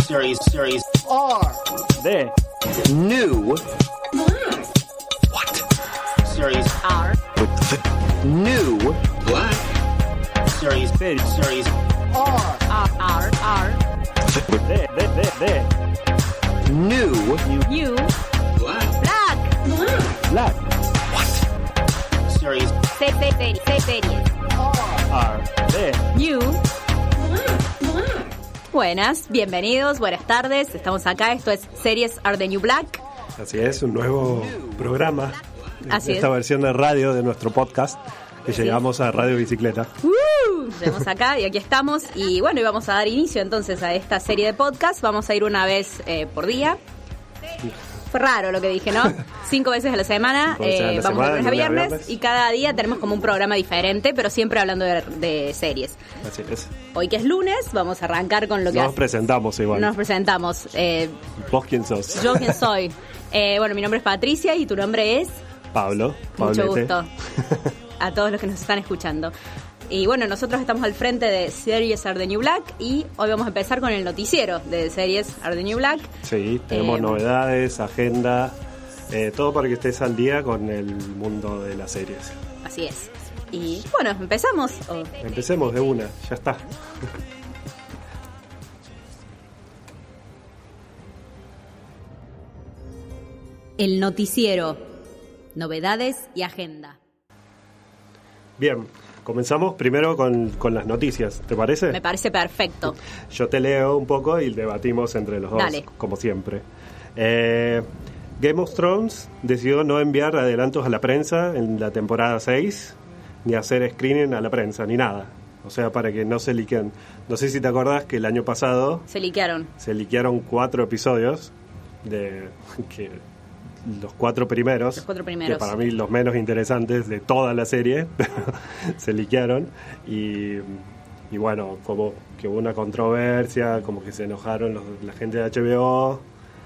Series R. D. New. What? Series R. New. Black. Series Series R. R. D. New. U. Black. Black. Black. Series Series. R. D. U. Buenas, bienvenidos, buenas tardes. Estamos acá, esto es Series Are the New Black. Así es, un nuevo programa. Así Esta es. versión de radio de nuestro podcast que Así llegamos a Radio Bicicleta. Llegamos acá y aquí estamos. Y bueno, y vamos a dar inicio entonces a esta serie de podcast. Vamos a ir una vez por día. Fue raro lo que dije, ¿no? 5 veces a la semana. 5 veces a la Vamos semana, de lunes a lunes a viernes. viernes. Y cada día tenemos como un programa diferente, pero siempre hablando de series. Así es. Hoy que es lunes, vamos a arrancar con lo que Nos presentamos igual. nos presentamos. ¿Vos quién sos? Yo quién soy. Bueno, mi nombre es Patricia y tu nombre es... Pablo. Mucho Pablete. gusto a todos los que nos están escuchando. Y bueno, nosotros estamos al frente de Series Are the New Black y hoy vamos a empezar con el noticiero de Series Are the New Black. Sí, tenemos novedades, agenda, todo para que estés al día con el mundo de las series. Así es. Y bueno, empezamos. Empecemos de una, ya está. El noticiero. Novedades y agenda. Bien, comenzamos primero con las noticias, ¿te parece? Me parece perfecto. Yo te leo un poco y debatimos entre los dos, Dale. como siempre. Game of Thrones decidió no enviar adelantos a la prensa en la temporada 6, ni hacer screening a la prensa, ni nada. O sea, para que no se liqueen. No sé si te acordás que el año pasado Se liquearon. se liquearon 4 episodios de que los 4 primeros, Los 4 primeros. que para mí los menos interesantes de toda la serie, se liquearon y bueno, como que hubo una controversia, como que se enojaron la gente de HBO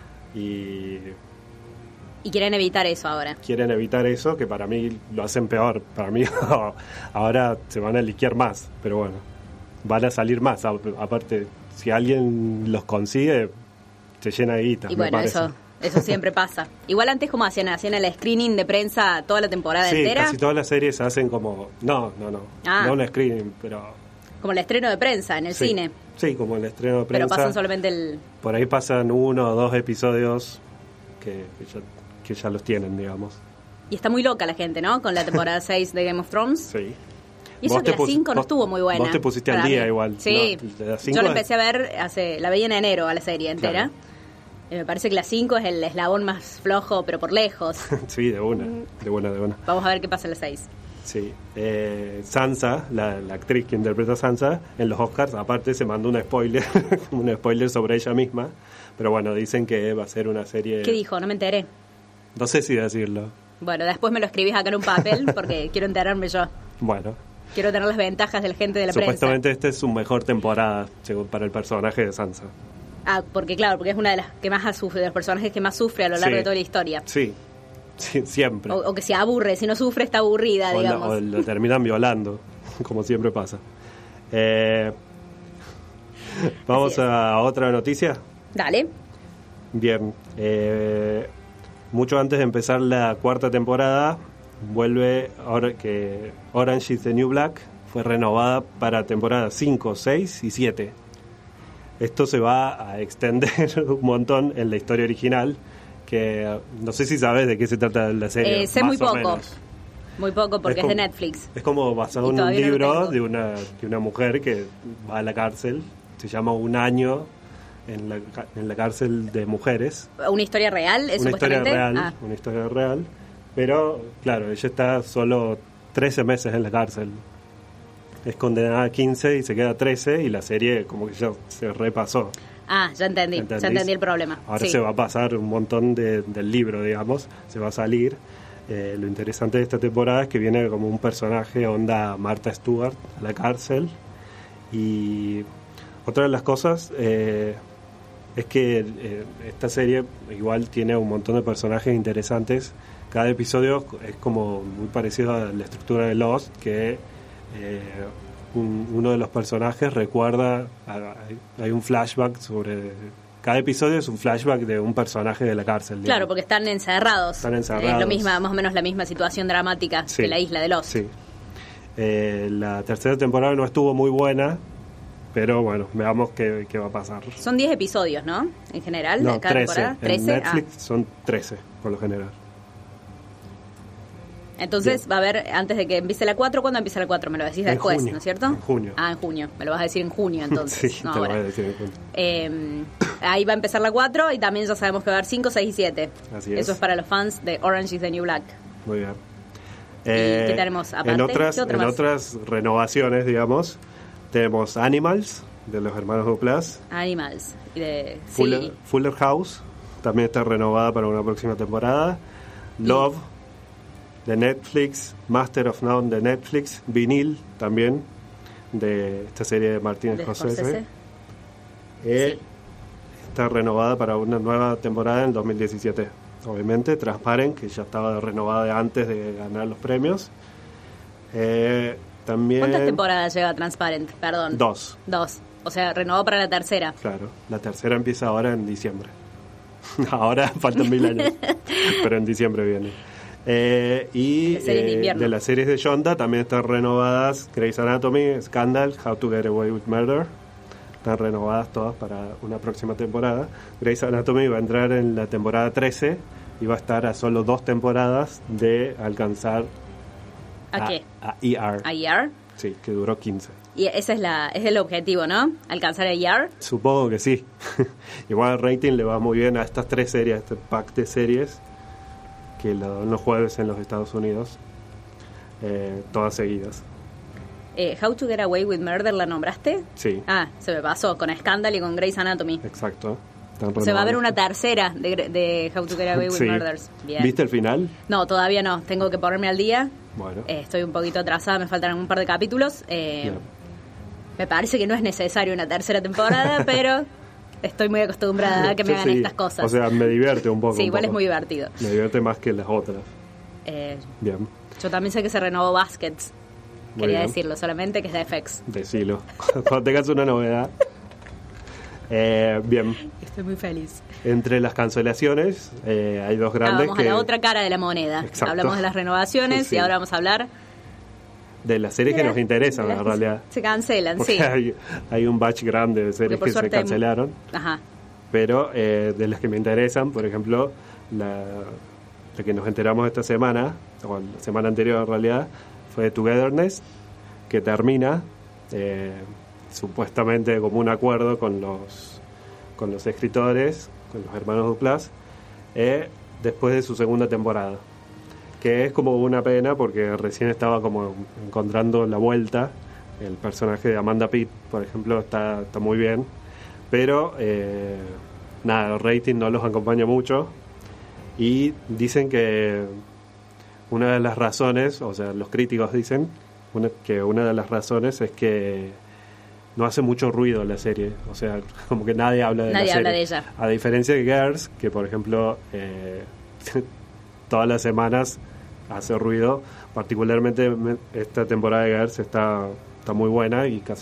y Y quieren evitar eso ahora. quieren evitar eso, que para mí lo hacen peor. Para mí ahora se van a liquear más, pero bueno, van a salir más. Aparte, si alguien los consigue, se llena de guita. Y me bueno, parece. eso siempre pasa. Igual antes como hacían el screening de prensa toda la temporada Sí, entera. casi todas las series hacen como... No un screening, pero... Como el estreno de prensa en el sí, cine. Sí, como el estreno de Pero prensa. pasan solamente el... Por ahí pasan 1 o 2 episodios que ya los tienen, digamos. Y está muy loca la gente, ¿no? Con la temporada 6 de Game of Thrones. Sí. Y eso Vos que te la 5 no vos- estuvo muy buena. Vos te pusiste al para día mí. igual. Sí. ¿no? La 5 Yo la es- empecé a ver, la veía en enero a la serie entera. Claro. Me parece que la 5 es el eslabón más flojo, pero por lejos. Sí, de una. Vamos a ver qué pasa en la 6. Sí. Sansa, la actriz que interpreta a Sansa, en los Oscars, aparte se mandó un spoiler, un spoiler sobre ella misma. Pero bueno, dicen que va a ser una serie... ¿Qué dijo? No me enteré. No sé si decirlo. Bueno, después me lo escribís acá en un papel porque quiero enterarme yo. Bueno, Quiero tener las ventajas de la gente de la supuestamente esta es su mejor temporada, según para el personaje de Sansa. prensa. Ah, porque claro, porque es una de las que más sufre, de los personajes que más sufre a lo largo Sí. de toda la historia. Sí, siempre. O que se aburre, si no sufre está aburrida, O digamos. lo terminan violando, como siempre pasa. Vamos Así es. a otra noticia. Dale. Bien, mucho antes de empezar la 4ª temporada, vuelve ahora que Orange is the New Black fue renovada para temporadas 5, 6 y 7. Esto se va a extender un montón en la historia original, que no sé si sabes de qué se trata la serie. Sé más muy o poco. menos. Muy poco porque es como- de Netflix. Es como basado Y en un todavía no lo libro tengo. de una mujer que va a la cárcel. Se llama Un año en la cárcel de mujeres. ¿Una historia real? ¿Es Una historia supuestamente? real, Ah, una historia real. Pero, claro, ella está solo 13 meses en la cárcel. Es condenada a 15 y se queda 13 y la serie como que ya se repasó. ya entendí. ¿Entendís? Ya entendí el problema. Ahora Sí. se va a pasar un montón del libro, digamos. Se va a salir. Lo interesante de esta temporada es que viene como un personaje onda Martha Stewart a la cárcel. Y otra de las cosas es que esta serie igual tiene un montón de personajes interesantes. Cada episodio es como muy parecido a la estructura de Lost, que uno de los personajes recuerda, hay un flashback sobre cada episodio es un flashback de un personaje de la cárcel. Claro, digamos. porque están encerrados. Están encerrados. Es más o menos la misma situación dramática Sí. que la isla de Lost. Sí. La tercera temporada no estuvo muy buena, pero bueno, veamos qué va a pasar. Son 10 episodios, ¿no? En general, No, de cada 13. temporada. En Netflix son 13, por lo general. Entonces Bien. va a haber, antes de que empiece la 4, ¿cuándo empieza la 4? Me lo decís En después, junio. ¿no es cierto? En junio. Ah, en junio. Me lo vas a decir en junio, entonces. Sí, no, te lo ahora. voy a decir en junio. Ahí va a empezar la 4 y también ya sabemos que va a haber 5, 6 y 7. Así es. Eso es para los fans de Orange is the New Black. Muy bien. qué tenemos aparte? En otras, ¿Qué otra en más? otras renovaciones, digamos, tenemos Animals, de los hermanos Duplass. Animals. Y de, Fuller House, también está renovada para una próxima temporada. Love, de Netflix. Master of None, de Netflix. Vinil, también, de esta serie de Martin de Scorsese. Sí. Está renovada para una nueva temporada en 2017. Obviamente, Transparent, que ya estaba renovada de antes de ganar los premios. También ¿Cuántas temporadas lleva Transparent? Perdón. 2. 2. O sea, renovó para la tercera. Claro, la tercera empieza ahora en diciembre. Ahora faltan 1000 años, pero en diciembre viene. Y De series de invierno. de las series de Shonda también están renovadas Grey's Anatomy, Scandal, How to Get Away with Murder. Están renovadas todas para una próxima temporada. Grey's Anatomy va a entrar en la temporada 13 y va a estar a solo 2 temporadas de alcanzar ¿A qué? a ER. ¿A ER? Sí, que duró 15. Y ese es el objetivo, ¿no? Alcanzar a ER. Supongo que sí. Igual el rating le va muy bien a estas 3 series, a este pack de series que lo dan los jueves en los Estados Unidos, todas seguidas. How to Get Away with Murder, ¿la nombraste? Sí, Ah, se me pasó, con Scandal y con Grey's Anatomy. exacto. Están Se va a ver una renovadas. tercera de How to Get Away with Sí. Murders. Bien. ¿Viste el final? No, todavía no. Tengo que ponerme al día. Bueno, Estoy un poquito atrasada, me faltan un par de capítulos. bien. Me parece que no es necesario una tercera temporada, pero estoy muy acostumbrada a que me Yo hagan sí. estas cosas. O sea, me divierte un poco. sí, un igual es poco. muy divertido. Me divierte más que las otras. Bien, Yo también sé que se renovó Baskets. Muy Quería bien. decirlo solamente, que es de FX. decilo. Cuando tengas una novedad. Bien, Estoy muy feliz. entre las cancelaciones hay 2 grandes Vamos que... a la otra cara de la moneda. Exacto. Hablamos de las renovaciones Sí. y ahora vamos a hablar de las series que nos interesan, de las en que realidad. se cancelan, Porque sí. hay un batch grande de series por que se suerte cancelaron, Ajá. pero de las que me interesan, por ejemplo, la que nos enteramos esta semana, o la semana anterior en realidad, fue Togetherness, que termina supuestamente como un acuerdo con los escritores, con los hermanos Duplass, después de su segunda temporada. Que es como una pena porque recién estaba como encontrando la vuelta. El personaje de Amanda Pitt, por ejemplo, está muy bien, pero nada, el rating no los acompaña mucho y dicen que una de las razones, o sea, los críticos dicen que una de las razones es que no hace mucho ruido la serie, o sea, como que nadie habla de la serie. Nadie habla de ella. A diferencia de Girls, que por ejemplo todas las semanas hace ruido, particularmente esta temporada de Girls está muy buena y casi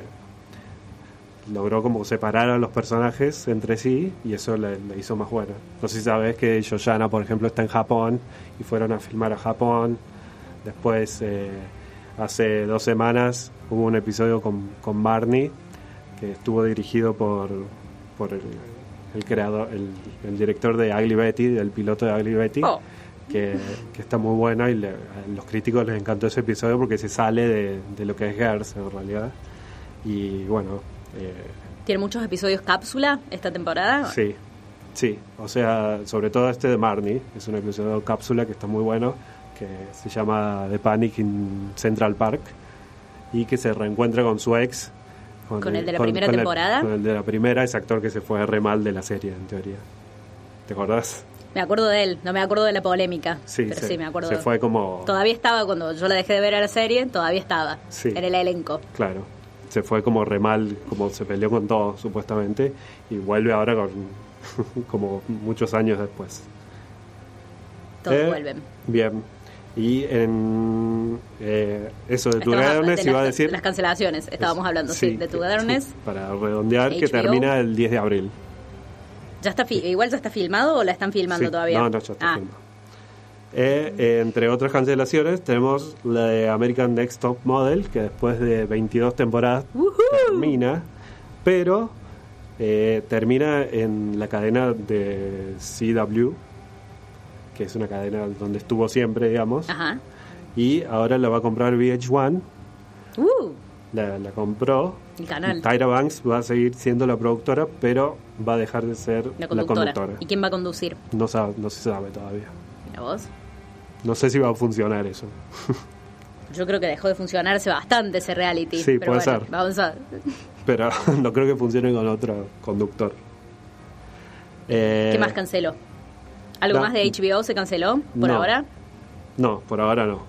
logró como separar a los personajes entre sí y eso la hizo más buena. No sé si sabes que Yoyana, por ejemplo, está en Japón y fueron a filmar a Japón. Después, hace 2 semanas hubo un episodio con Barney que estuvo dirigido por el creador, el director de Ugly Betty, del piloto de Ugly Betty. Oh. Que está muy buena y a los críticos les encantó ese episodio porque se sale de lo que es Girls en realidad. Y bueno, ¿Tiene muchos episodios cápsula esta temporada? sí, o sea, sobre todo este de Marnie, es un episodio cápsula que está muy bueno, que se llama The Panic in Central Park y que se reencuentra con su ex. ¿Con el de la primera temporada? Con el de la primera, ese actor que se fue re mal de la serie, en teoría. ¿Te acordás? Me acuerdo de él, no me acuerdo de la polémica. Sí, pero sí me acuerdo. Se fue como... Todavía estaba, cuando yo la dejé de ver a la serie, todavía estaba. Sí. En el elenco. Claro, se fue como re mal, como se peleó con todo, supuestamente, y vuelve ahora con como muchos años después. Todos vuelven. Bien, y en eso de Estábamos- Togetherness de iba a las- decir... de las cancelaciones, estábamos hablando, sí, de Togetherness. Sí, para redondear, que HBO. termina el 10 de abril. ¿Ya está igual ya está filmado o la están filmando Sí. todavía? No, ya está filmado. Entre otras cancelaciones tenemos la de American Next Top Model, que después de 22 temporadas termina, pero termina en la cadena de CW, que es una cadena donde estuvo siempre, digamos. Ajá. Y ahora la va a comprar VH1. La compró. El canal. Tyra Banks va a seguir siendo la productora, pero va a dejar de ser La la conductora. ¿Y quién va a conducir? No se sabe todavía. ¿Mira vos? No sé si va a funcionar eso. Yo creo que dejó de funcionar hace bastante ese reality. Sí, pero puede bueno, ser. Vamos a... Pero no creo que funcione con otro conductor. ¿Qué más canceló? ¿Algo no. más de HBO se canceló por No. ahora? No, por ahora no.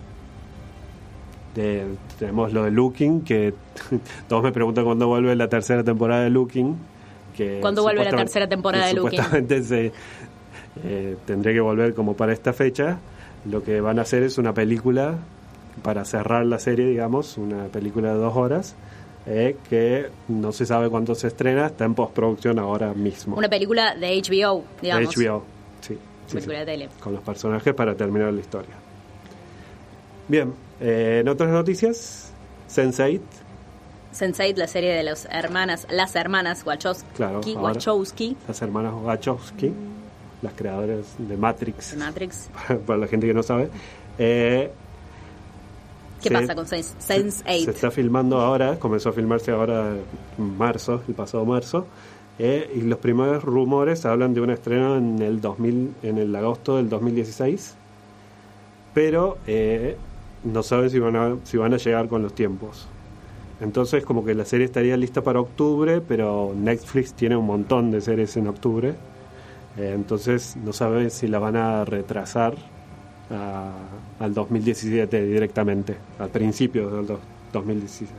Tenemos lo de Looking, que todos me preguntan cuándo vuelve la tercera temporada de Looking. ¿Cuándo vuelve la tercera temporada de Looking? Supuestamente tendré que volver como para esta fecha. Lo que van a hacer es una película para cerrar la serie, digamos, una película de 2 horas, que no se sabe cuándo se estrena, está en postproducción ahora mismo. Una película de HBO, digamos. De HBO, sí. Película de tele. Con los personajes para terminar la historia. Bien, en otras noticias, Sense8. Sense8, la serie de las hermanas Wachowski. Claro, ahora, Wachowski. las hermanas Wachowski, las creadoras de Matrix. Matrix. Para la gente que no sabe. ¿Qué pasa con Sense8? Se está filmando ahora, comenzó a filmarse ahora en marzo, el pasado marzo. Y los primeros rumores hablan de un estreno en el agosto del 2016. Pero no saben si van a llegar con los tiempos. Entonces como que la serie estaría lista para octubre, pero Netflix tiene un montón de series en octubre. Entonces no saben si la van a retrasar al 2017 directamente, al principio del 2017.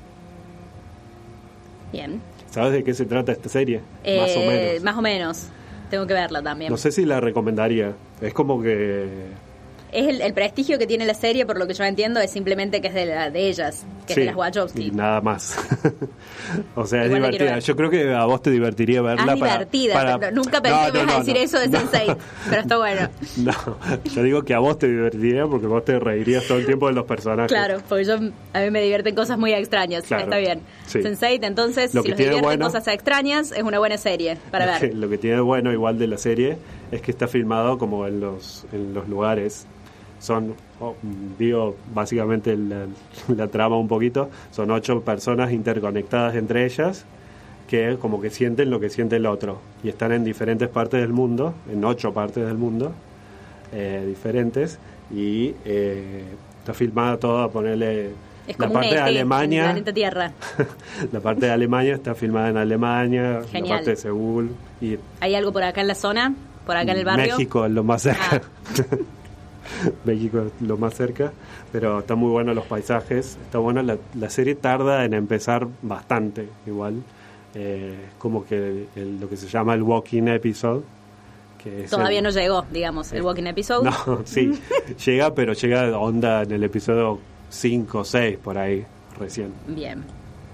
Bien. ¿Sabes de qué se trata esta serie? Más o menos. Más o menos. Tengo que verla también. No sé si la recomendaría. Es como que... Es el prestigio que tiene la serie, por lo que yo entiendo, es simplemente que es de ellas, que es de las Wachowski. Y nada más. O sea, Igual es divertida. Yo creo que a vos te divertiría verla. Divertida, pero nunca pensé que ibas a decir eso de Sense8, pero está bueno. No, yo digo que a vos te divertiría porque vos te reirías todo el tiempo de los personajes. Claro, porque a mí me divierten cosas muy extrañas. Claro, está bien. sí. Sense8, entonces, si los tiene divierten cosas extrañas, es una buena serie para ver. Lo que tiene bueno igual de la serie es que está filmado como en los lugares. Son, digo, básicamente la trama un poquito, son 8 personas interconectadas entre ellas que como que sienten lo que siente el otro y están en diferentes partes del mundo, en 8 partes del mundo diferentes, y está filmada toda, ponerle es la como parte de Alemania, en planeta Tierra. la parte de Alemania está filmada en Alemania, Genial. la parte de Seúl y ¿Hay algo por acá en la zona? ¿Por acá en el barrio? México es lo más cerca. México es lo más cerca, pero está muy bueno los paisajes, está buena la serie, tarda en empezar bastante igual, como que lo que se llama el walking episode, que es Todavía no llegó, digamos, el walking episode. No, sí, llega, pero llega onda en el episodio 5 o 6 por ahí recién. Bien.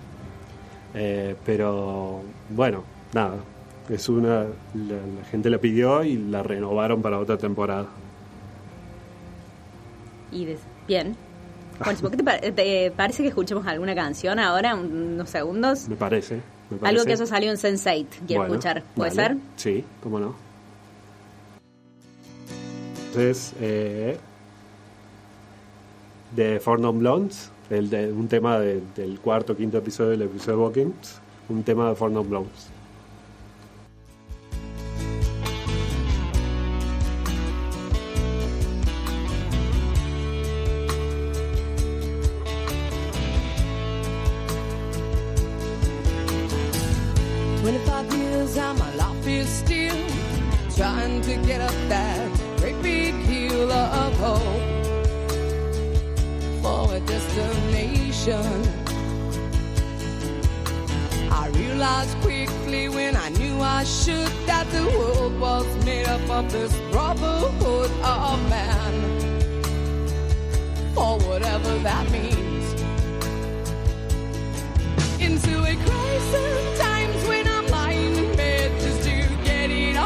Pero bueno, nada, es la gente la pidió y la renovaron para otra temporada. Bien. Bueno, ¿qué te parece que escuchemos alguna canción ahora, unos segundos? Me parece. Algo que eso salió en Sense8, quiero escuchar. ¿Puede ser? Sí, cómo no. Entonces, de Four Non Blondes, un tema del cuarto o quinto episodio del episodio de Walking, un tema de Four Non Blondes. Trying to get up that great big hill of hope for a destination. I realized quickly when I knew I should that the world was made up of this brotherhood of man, or whatever that means. Into a crisis, times when I'm lying in bed just to get it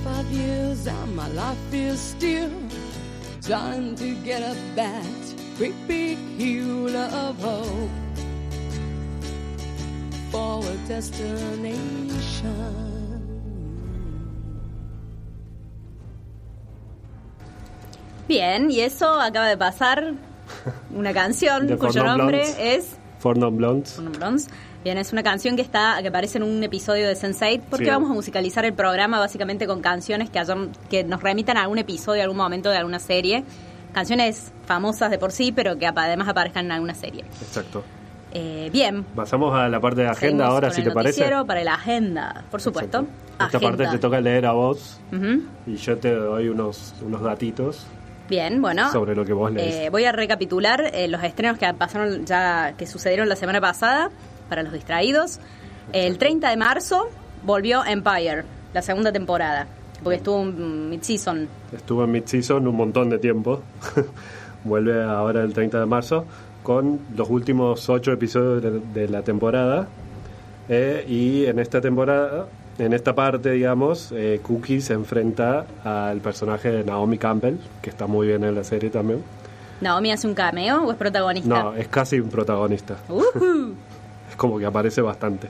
25 years and my life is still trying to get up that great big hill of hope for a destination. Bien, y eso acaba de pasar una canción De cuyo Four Non nombre Blondes. es Four Non Blondes. Four Non Blondes. Bien, es una canción que aparece en un episodio de Sense8 porque Sí. vamos a musicalizar el programa básicamente con canciones que nos remitan a algún episodio, a algún momento de alguna serie. Canciones famosas de por sí, pero que además aparezcan en alguna serie. Exacto. Bien. Pasamos a la parte de agenda Seguimos ahora, con si el te parece. noticiero para la agenda, por supuesto. Exacto. Esta parte Agenda. te toca leer a vos Ujú. y yo te doy unos datitos Bien, bueno. sobre lo que vos lees. Voy a recapitular los estrenos que pasaron que sucedieron la semana pasada para los distraídos. El 30 de marzo volvió Empire, la segunda temporada, porque estuvo un mid-season. Estuvo en mid-season un montón de tiempo. Vuelve ahora el 30 de marzo con los últimos 8 episodios de la temporada. Y en esta temporada, en esta parte, digamos, Cookie se enfrenta al personaje de Naomi Campbell, que está muy bien en la serie también. ¿Naomi hace un cameo o es protagonista? No, es casi un protagonista. Ujú. Es como que aparece bastante.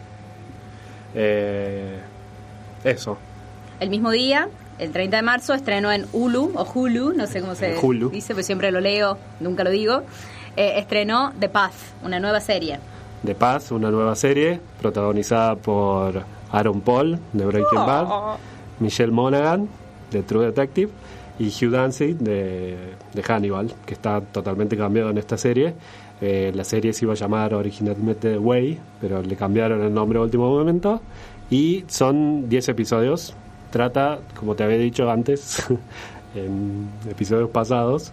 Eso. El mismo día, el 30 de marzo, estrenó en Hulu, o Hulu, no sé cómo se En Hulu. dice, pero siempre lo leo, nunca lo digo. Estrenó The Path, una nueva serie. The Path, una nueva serie protagonizada por Aaron Paul de Breaking Bad, Michelle Monaghan de True Detective y Hugh Dancy de Hannibal, que está totalmente cambiado en esta serie. La serie se iba a llamar originalmente The Way, pero le cambiaron el nombre a último momento y son 10 episodios. Trata, como te había dicho antes en episodios pasados,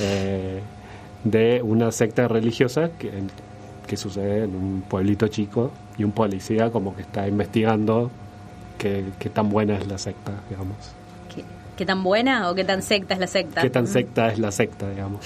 de una secta religiosa que sucede en un pueblito chico y un policía como que está investigando qué tan buena es la secta, digamos. ¿Qué tan buena o qué tan secta es la secta? Qué tan secta es la secta, digamos.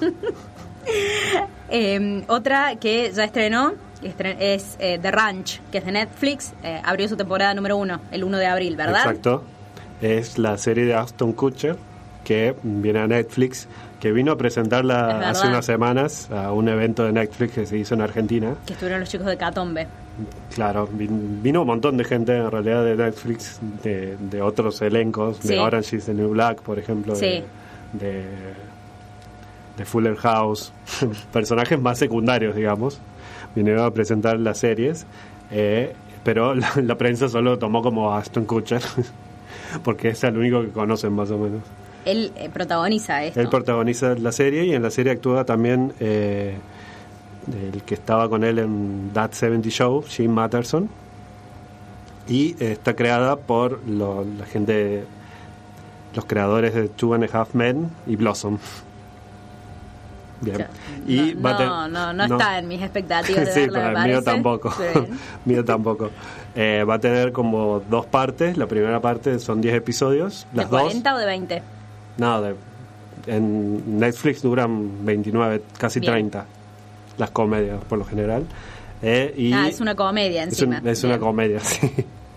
Otra que ya estrenó es The Ranch, que es de Netflix. Abrió su temporada número 1, el 1 de abril, ¿verdad? Exacto. Es la serie de Ashton Kutcher que viene a Netflix, que vino a Es presentarla verdad. hace unas semanas a un evento de Netflix que se hizo en Argentina. Que estuvieron los chicos de Catombe. Claro, vino un montón de gente en realidad de Netflix, de otros elencos, Sí. de Orange is the New Black, por ejemplo, Sí. de Fuller House, personajes más secundarios, digamos, vinieron a presentar las series, pero la prensa solo tomó como a Ashton Kutcher, porque es el único que conocen más o menos. Él protagoniza esto. Él protagoniza la serie y en la serie actúa también el que estaba con él en That 70 Show, Jim Matterson, y está creada por la gente, los creadores de Two and a Half Men y Blossom. Bien. O sea, Y no, va a ten- no está en mis expectativas de sí, verla, pero me el mío parece. tampoco. Pero bien. Mío tampoco. Va a tener como 2 partes. La primera parte son 10 episodios. ¿De Las dos 40 o de 20? No, en Netflix duran 29, casi Bien. 30 las comedias por lo general. Y Es una comedia encima. es una Bien. comedia, sí.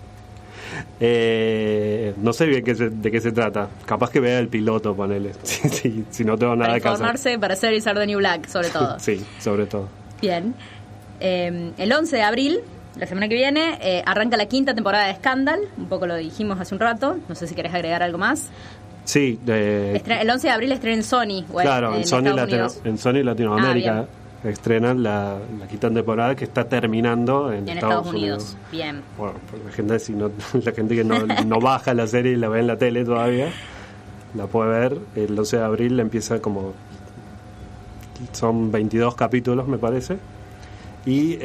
No sé bien de qué se trata. Capaz que vea el piloto, ponele. Si no tengo nada Para que hacer. informarse, para ser el New Black, sobre todo. Sí, sobre todo. Bien. El 11 de abril, la semana que viene, arranca la 5ª temporada de Scandal. Un poco lo dijimos hace un rato. No sé si querés agregar algo más. Sí, El 11 de abril estrena en Sony. o claro, en Sony, Estados Unidos. en Sony Latinoamérica bien. estrenan la 5ª temporada que está terminando en En Estados Unidos. Bien. Bueno, por la gente que no baja la serie y la ve en la tele todavía, la puede ver. El 11 de abril empieza como... Son 22 capítulos, me parece. Y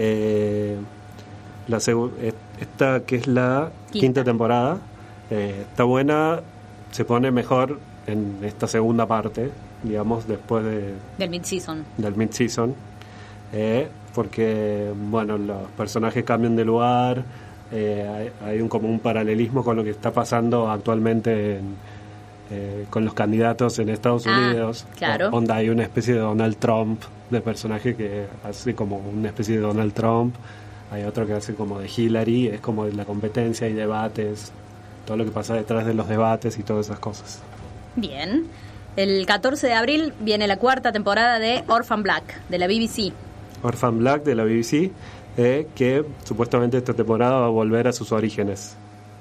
esta, que es la quinta temporada, está buena, se pone mejor en esta segunda parte, digamos, después Del mid-season. del mid-season, porque, bueno, los personajes cambian de lugar, hay como un paralelismo con lo que está pasando actualmente con los candidatos en Estados Unidos. Claro. Onda, hay una especie de Donald Trump de personaje que hace como una especie de Donald Trump, hay otro que hace como de Hillary, es como la competencia y debates todo lo que pasa detrás de los debates y todas esas cosas. Bien. El 14 de abril viene la 4ª temporada de Orphan Black, de la BBC. Orphan Black de la BBC, que supuestamente esta temporada va a volver a sus orígenes.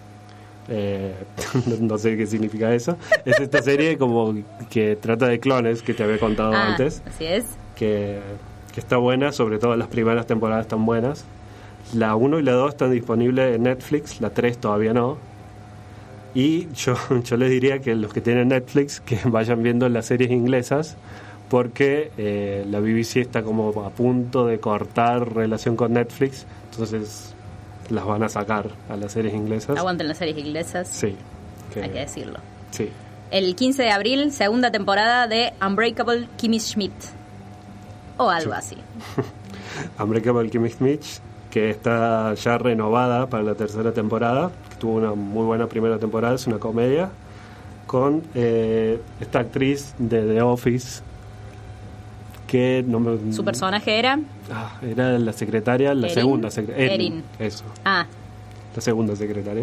No sé qué significa eso. Es esta serie como que trata de clones que te había contado antes. Así es. Que está buena, sobre todo las primeras temporadas están buenas. La 1 y la 2 están disponibles en Netflix, la 3 todavía no. Y yo les diría que los que tienen Netflix que vayan viendo las series inglesas, porque la BBC está como a punto de cortar relación con Netflix, entonces las van a sacar a las series inglesas. Aguanten las series inglesas. Sí. Hay que decirlo. Sí. El 15 de abril, 2ª temporada de Unbreakable Kimmy Schmidt. O algo así. Unbreakable Kimmy Schmidt, que está ya renovada para la 3ª temporada, que tuvo una muy buena primera temporada, es una comedia, con esta actriz de The Office, que no me... ¿Su personaje era? Era la secretaria, la Erin. segunda Erin. Eso. Ah, La segunda secretaria.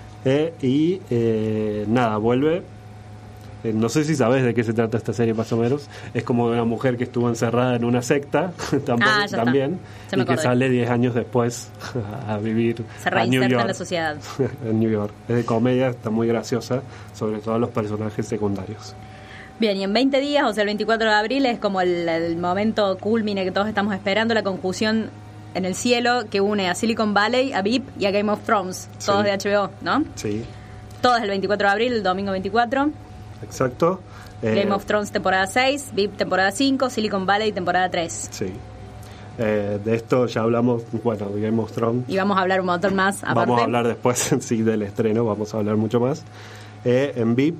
Nada, vuelve. No sé si sabes de qué se trata esta serie más o menos. Es como de una mujer que estuvo encerrada en una secta también, y que sale 10 años después a vivir se a New reinserta York. en la sociedad. En New York. Es de comedia, está muy graciosa, sobre todo los personajes secundarios. Bien, y en 20 días, o sea, el 24 de abril, es como el momento culmine que todos estamos esperando, la conjunción en el cielo que une a Silicon Valley, a VIP y a Game of Thrones, todos de HBO, ¿no? Sí. Todos el 24 de abril, el domingo 24. Exacto. Game of Thrones temporada 6, VIP temporada 5, Silicon Valley temporada 3. Sí. De esto ya hablamos, bueno, de Game of Thrones. Y vamos a hablar un montón más aparte. Vamos a hablar después sí del estreno, vamos a hablar mucho más. En VIP...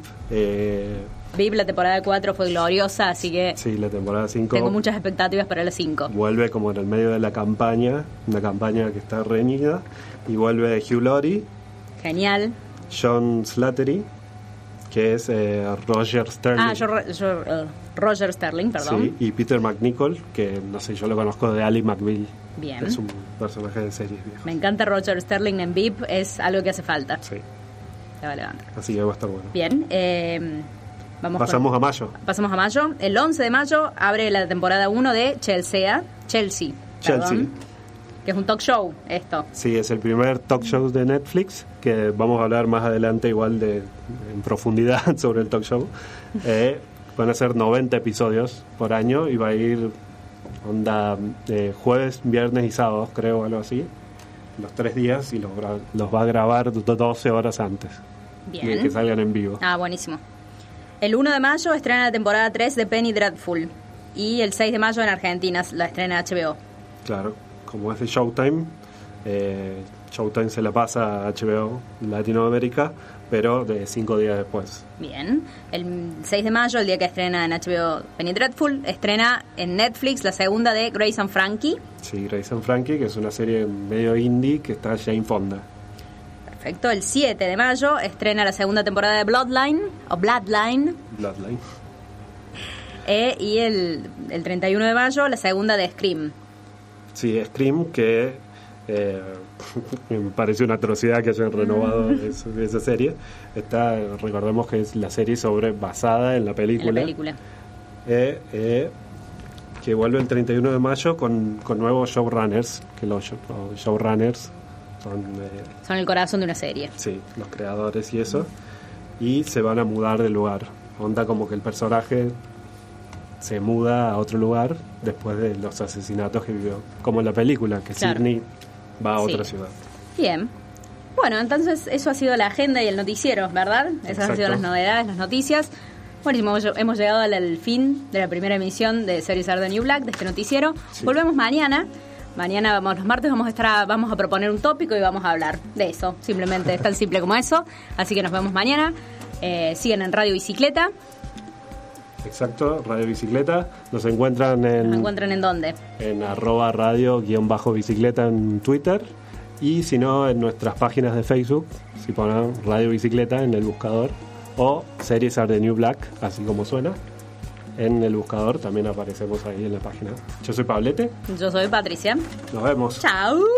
VIP la temporada 4 fue gloriosa, así que... Sí, la temporada 5... Tengo muchas expectativas para la 5. Vuelve como en el medio de la campaña, una campaña que está reñida, y vuelve Hugh Laurie. Genial. John Slattery, que es Roger Sterling. Roger Sterling, perdón. Sí, y Peter McNichol, que no sé, yo lo conozco de Ally McBeal. Bien. Es un personaje de series viejas. Me encanta Roger Sterling en VIP, es algo que hace falta. Sí. La va a levantar. Así que va a estar bueno. Bien, Pasamos a mayo. Pasamos a mayo. El 11 de mayo abre la temporada 1 de Chelsea, perdón, que es un talk show esto. Sí, es el primer talk show de Netflix, que vamos a hablar más adelante igual en profundidad sobre el talk show. Van a ser 90 episodios por año y va a ir onda jueves, viernes y sábados, creo, algo así, los 3 días, y los va a grabar 12 horas antes. Bien. De que salgan en vivo. Buenísimo. El 1 de mayo estrena la temporada 3 de Penny Dreadful. Y el 6 de mayo en Argentina la estrena HBO. Claro, como es de Showtime, Showtime se la pasa a HBO Latinoamérica, pero de 5 días después. Bien. El 6 de mayo, el día que estrena en HBO Penny Dreadful, estrena en Netflix la segunda de Grace and Frankie. Sí, Grace and Frankie, que es una serie medio indie que está Jane Fonda. Perfecto. El 7 de mayo estrena la segunda temporada de Bloodline. Y el 31 de mayo la segunda de Scream. Sí, Scream, que me pareció una atrocidad que hayan renovado esa serie. Recordemos que es la serie basada en la película. Que vuelve el 31 de mayo con nuevos showrunners, que los showrunners son el corazón de una serie. Sí, los creadores y eso. Y se van a mudar de lugar. Onda como que el personaje se muda a otro lugar después de los asesinatos que vivió. Como en la película, que claro. Sidney va a otra ciudad. Bien. Bueno, entonces eso ha sido la agenda y el noticiero, ¿verdad? Esas han sido las novedades, las noticias. Buenísimo, hemos llegado al fin de la primera emisión de Series Are the New Black, de este noticiero. Sí. Volvemos mañana. Mañana, los martes, vamos a proponer un tópico y vamos a hablar de eso. Simplemente es tan simple como eso. Así que nos vemos mañana. Siguen en Radio Bicicleta. Exacto, Radio Bicicleta. Nos encuentran en... ¿Nos encuentran en dónde? En @radio_bicicleta en Twitter. Y si no, en nuestras páginas de Facebook, si ponen Radio Bicicleta en el buscador, o Series Are the New Black, así como suena. En el buscador también aparecemos ahí en la página. Yo soy Pablete. Yo soy Patricia. Nos vemos. Chao.